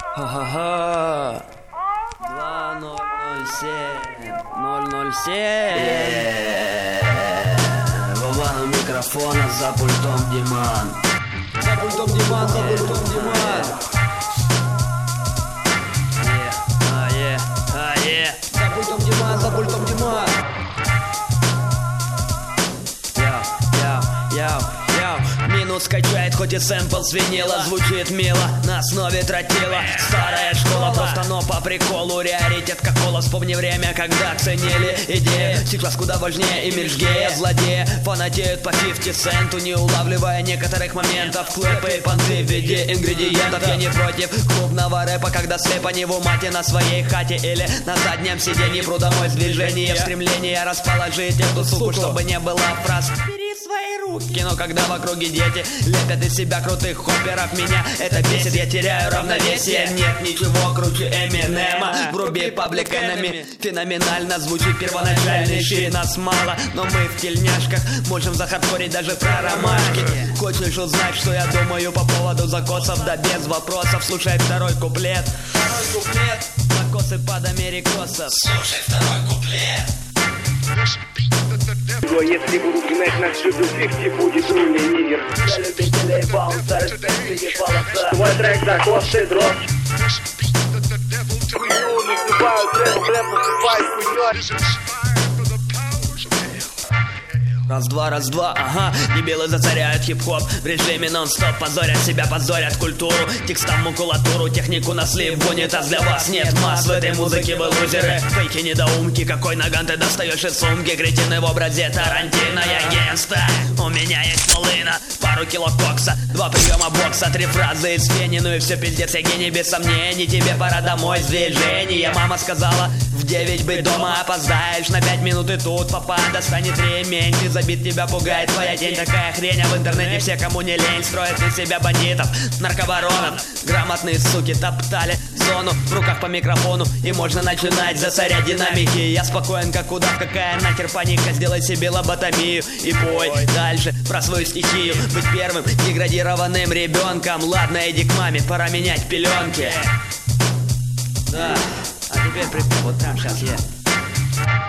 Ха-ха-ха. 2007. Вова у микрофона, за пультом Диман. За пультом Диман, за пультом Диман. За пультом Диман, за пультом Диман. Минус качает, хоть и сэмпл свинила. Звучит мило, на основе тротила. Старая школа, просто но по приколу. Раритет как кола, вспомни время, когда ценили идеи. Сейчас куда важнее имидж гея, злодея. Фанатеют по 50 центу, не улавливая некоторых моментов. Клэпы и понты в виде ингредиентов. Я не против клубного рэпа, когда слепо не в умате на своей хате или на заднем сиденье. Пру домой с движения, в стремлении расположить эту суку, чтобы не было фраз «бери свои руки». Но когда в округе дети лепят из себя крутых хопперов, меня это бесит, я теряю равновесие. Нет ничего круче Эминема. Вруби Public Enemy. Феноменально звучит первоначальный щит. Нас мало, но мы в тельняшках можем захардкорить даже про ромашки. Хочешь узнать, что я думаю по поводу закосов? Да без вопросов. Слушай второй куплет. Закосы под америкосов. Слушай второй куплет. Если буду гнать на всю фифти, будет рулей нигер. Для любителей баунса, респект, полоса. Твой трек закосы дроп. Хуйню называют рэп называют хуйнёй. Раз-два, ага. Дебилы зацаряют хип-хоп в режиме нон-стоп. Позорят себя, позорят культуру. Текстам макулатуру, технику на слив в унитаз. Для вас нет масс в этой музыке, вы лузеры. Фейки, недоумки, какой наган ты достаешь из сумки. Кретины в образе Тарантино, я генста. У меня есть волына, пару кило кокса, 2 приема бокса, 3 фразы из фени. Ну и все, пиздец, я гений без сомнений. Тебе пора домой с движения. Мама сказала, в 9 быть дома, опоздаешь на 5 минут. И тут папа достанет ремень. Забит тебя пугает твоя день. Такая хрень, а в интернете все, кому не лень, строят из себя бандитов, наркобаронов. Грамотные суки топтали зону в руках по микрофону. И можно начинать засорять динамики. Я спокоен, как удав, какая нахер паника. Сделай себе лоботомию и пой дальше про свою стихию. Быть первым деградированным ребенком. Ладно, иди к маме, пора менять пеленки. Да, а теперь припев, вот прям сейчас я.